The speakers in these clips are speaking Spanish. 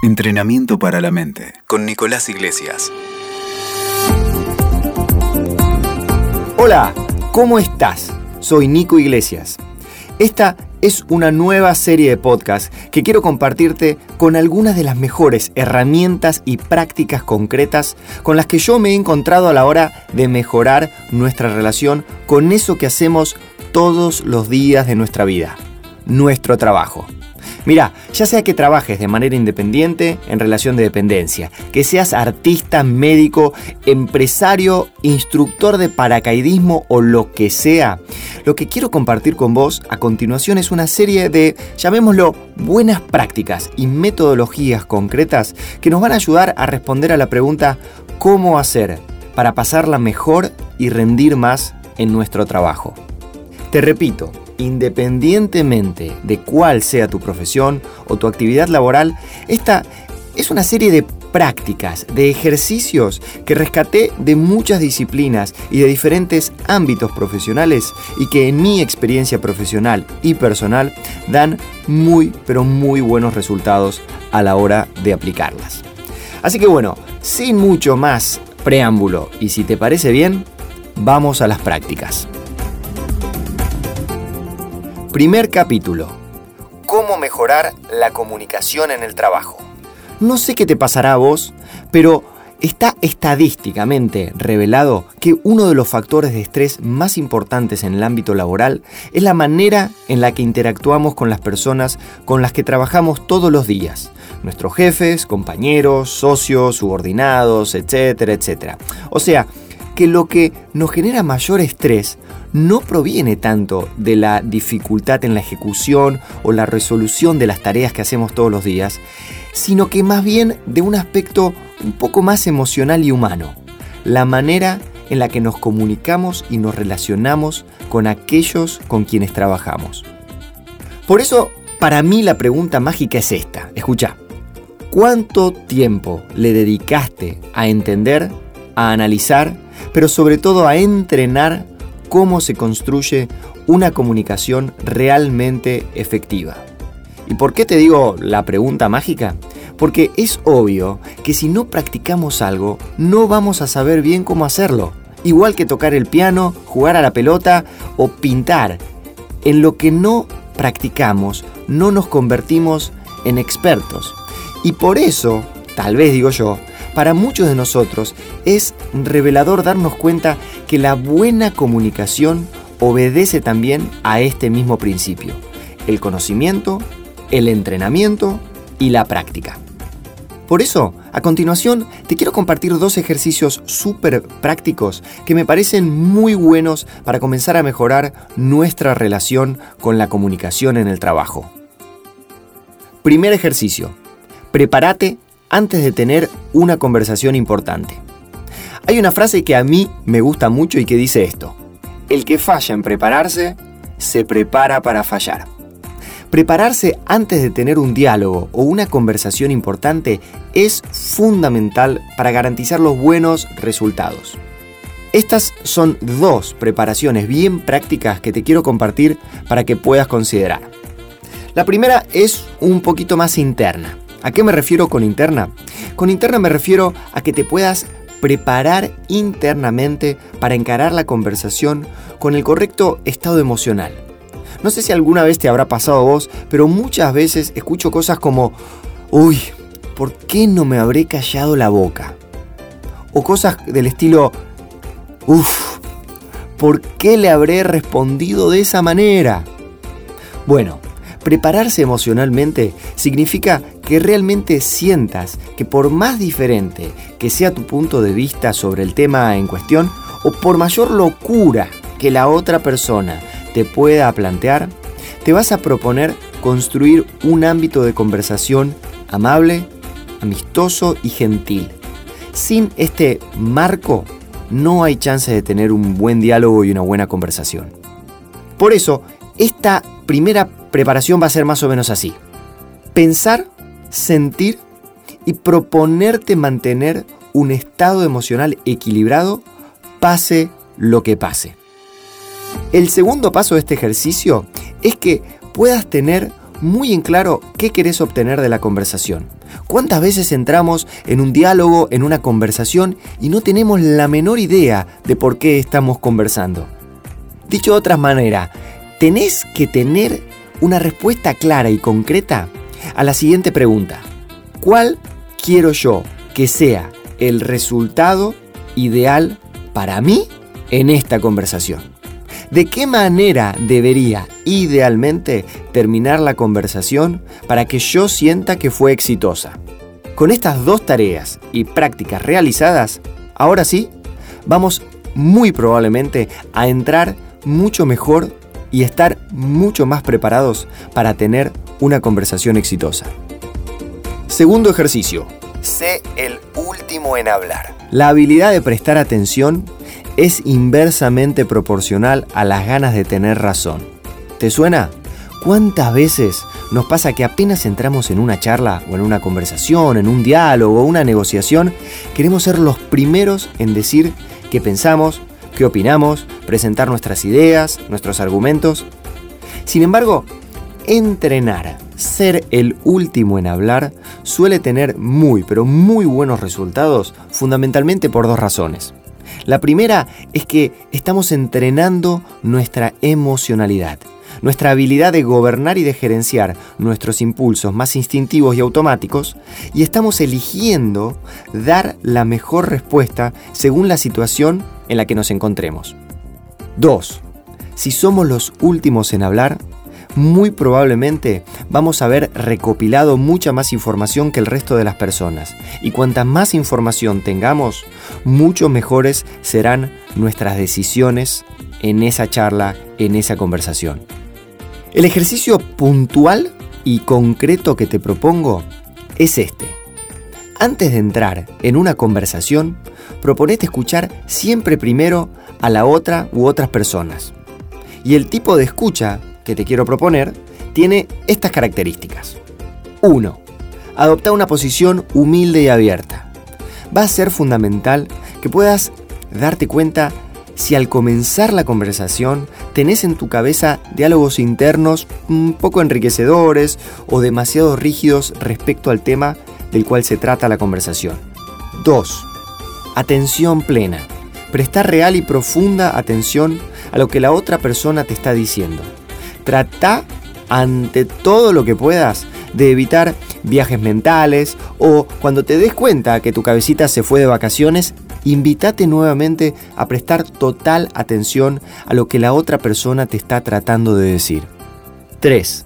Entrenamiento para la mente, con Nicolás Iglesias. Hola, ¿cómo estás? Soy Nico Iglesias. Esta es una nueva serie de podcast que quiero compartirte con algunas de las mejores herramientas y prácticas concretas con las que yo me he encontrado a la hora de mejorar nuestra relación con eso que hacemos todos los días de nuestra vida, nuestro trabajo. Mira, ya sea que trabajes de manera independiente, en relación de dependencia, que seas artista, médico, empresario, instructor de paracaidismo o lo que sea, lo que quiero compartir con vos a continuación es una serie de, llamémoslo, buenas prácticas y metodologías concretas que nos van a ayudar a responder a la pregunta ¿cómo hacer para pasarla mejor y rendir más en nuestro trabajo? Te repito, independientemente de cuál sea tu profesión o tu actividad laboral, esta es una serie de prácticas, de ejercicios que rescaté de muchas disciplinas y de diferentes ámbitos profesionales y que en mi experiencia profesional y personal dan muy buenos resultados a la hora de aplicarlas. Así que bueno, sin mucho más preámbulo y si te parece bien, vamos a las prácticas. Primer capítulo. ¿Cómo mejorar la comunicación en el trabajo? No sé qué te pasará a vos, pero está estadísticamente revelado que uno de los factores de estrés más importantes en el ámbito laboral es la manera en la que interactuamos con las personas con las que trabajamos todos los días. Nuestros jefes, compañeros, socios, subordinados, etcétera. O sea, que lo que nos genera mayor estrés no proviene tanto de la dificultad en la ejecución o la resolución de las tareas que hacemos todos los días, sino que más bien de un aspecto un poco más emocional y humano, la manera en la que nos comunicamos y nos relacionamos con aquellos con quienes trabajamos. Por eso, para mí la pregunta mágica es esta. Escucha, ¿cuánto tiempo le dedicaste a entender, a analizar, pero sobre todo a entrenar cómo se construye una comunicación realmente efectiva? ¿Y por qué te digo la pregunta mágica? Porque es obvio que si no practicamos algo, no vamos a saber bien cómo hacerlo. Igual que tocar el piano, jugar a la pelota o pintar. En lo que no practicamos, no nos convertimos en expertos. Y por eso, tal vez digo yo, para muchos de nosotros es revelador darnos cuenta que la buena comunicación obedece también a este mismo principio: el conocimiento, el entrenamiento y la práctica. Por eso, a continuación, te quiero compartir 2 ejercicios súper prácticos que me parecen muy buenos para comenzar a mejorar nuestra relación con la comunicación en el trabajo. Primer ejercicio: prepárate antes de tener una conversación importante. Hay una frase que a mí me gusta mucho y que dice esto: el que falla en prepararse, se prepara para fallar. Prepararse antes de tener un diálogo o una conversación importante es fundamental para garantizar los buenos resultados. Estas son 2 preparaciones bien prácticas que te quiero compartir para que puedas considerar. La primera es un poquito más interna. ¿A qué me refiero con interna? Con interna me refiero a que te puedas preparar internamente para encarar la conversación con el correcto estado emocional. No sé si alguna vez te habrá pasado a vos, pero muchas veces escucho cosas como «Uy, ¿por qué no me habré callado la boca?» O cosas del estilo «Uf, ¿por qué le habré respondido de esa manera?» Bueno, prepararse emocionalmente significa que realmente sientas que por más diferente que sea tu punto de vista sobre el tema en cuestión, o por mayor locura que la otra persona te pueda plantear, te vas a proponer construir un ámbito de conversación amable, amistoso y gentil. Sin este marco, no hay chance de tener un buen diálogo y una buena conversación. Por eso, esta primera preparación va a ser más o menos así: pensar, sentir y proponerte mantener un estado emocional equilibrado, pase lo que pase. El segundo paso de este ejercicio es que puedas tener muy en claro qué querés obtener de la conversación. ¿Cuántas veces entramos en un diálogo, en una conversación, y no tenemos la menor idea de por qué estamos conversando? Dicho de otra manera, tenés que tener una respuesta clara y concreta a la siguiente pregunta. ¿Cuál quiero yo que sea el resultado ideal para mí en esta conversación? ¿De qué manera debería idealmente terminar la conversación para que yo sienta que fue exitosa? Con estas dos tareas y prácticas realizadas, ahora sí, vamos muy probablemente a entrar mucho mejor y estar mucho más preparados para tener una conversación exitosa. Segundo ejercicio. Sé el último en hablar. La habilidad de prestar atención es inversamente proporcional a las ganas de tener razón. ¿Te suena? ¿Cuántas veces nos pasa que apenas entramos en una charla o en una conversación, en un diálogo o una negociación, queremos ser los primeros en decir qué pensamos, qué opinamos, presentar nuestras ideas, nuestros argumentos? Sin embargo, entrenar, ser el último en hablar, suele tener muy buenos resultados, fundamentalmente por dos razones. La primera es que estamos entrenando nuestra emocionalidad, nuestra habilidad de gobernar y de gerenciar nuestros impulsos más instintivos y automáticos, y estamos eligiendo dar la mejor respuesta según la situación en la que nos encontremos. 2. Si somos los últimos en hablar, muy probablemente vamos a haber recopilado mucha más información que el resto de las personas. Y cuanta más información tengamos, mucho mejores serán nuestras decisiones en esa charla, en esa conversación. El ejercicio puntual y concreto que te propongo es este. Antes de entrar en una conversación, proponete escuchar siempre primero a la otra u otras personas. Y el tipo de escucha que te quiero proponer tiene estas características. 1. Adopta una posición humilde y abierta. Va a ser fundamental que puedas darte cuenta si al comenzar la conversación tenés en tu cabeza diálogos internos un poco enriquecedores o demasiado rígidos respecto al tema del cual se trata la conversación. 2. Atención plena. Prestar real y profunda atención a lo que la otra persona te está diciendo. Trata, ante todo lo que puedas, de evitar viajes mentales o cuando te des cuenta que tu cabecita se fue de vacaciones, invítate nuevamente a prestar total atención a lo que la otra persona te está tratando de decir. 3.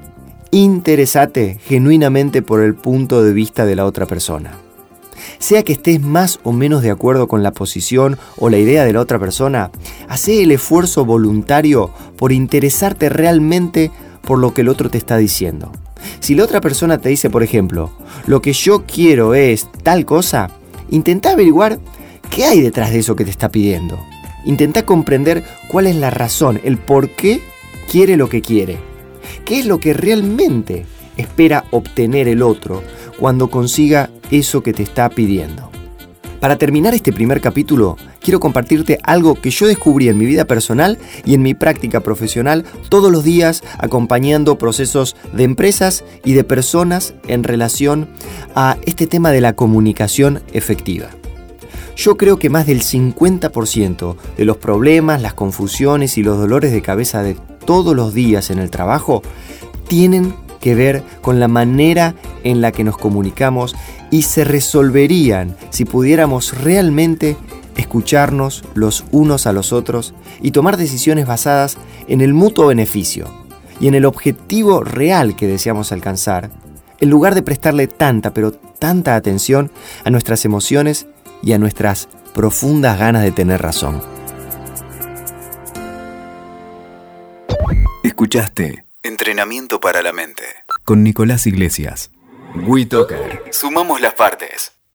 Interésate genuinamente por el punto de vista de la otra persona. Sea que estés más o menos de acuerdo con la posición o la idea de la otra persona, hacé el esfuerzo voluntario por interesarte realmente por lo que el otro te está diciendo. Si la otra persona te dice, por ejemplo, lo que yo quiero es tal cosa, intenta averiguar qué hay detrás de eso que te está pidiendo. Intenta comprender cuál es la razón, el por qué quiere lo que quiere. ¿Qué es lo que realmente espera obtener el otro cuando consiga eso que te está pidiendo? Para terminar este primer capítulo, quiero compartirte algo que yo descubrí en mi vida personal y en mi práctica profesional todos los días acompañando procesos de empresas y de personas en relación a este tema de la comunicación efectiva. Yo creo que más del 50% de los problemas, las confusiones y los dolores de cabeza de todos los días en el trabajo tienen que ver con la manera en la que nos comunicamos y se resolverían si pudiéramos realmente escucharnos los unos a los otros y tomar decisiones basadas en el mutuo beneficio y en el objetivo real que deseamos alcanzar, en lugar de prestarle tanta atención a nuestras emociones y a nuestras profundas ganas de tener razón. Escuchaste Entrenamiento para la Mente con Nicolás Iglesias. WeToker. Sumamos las partes.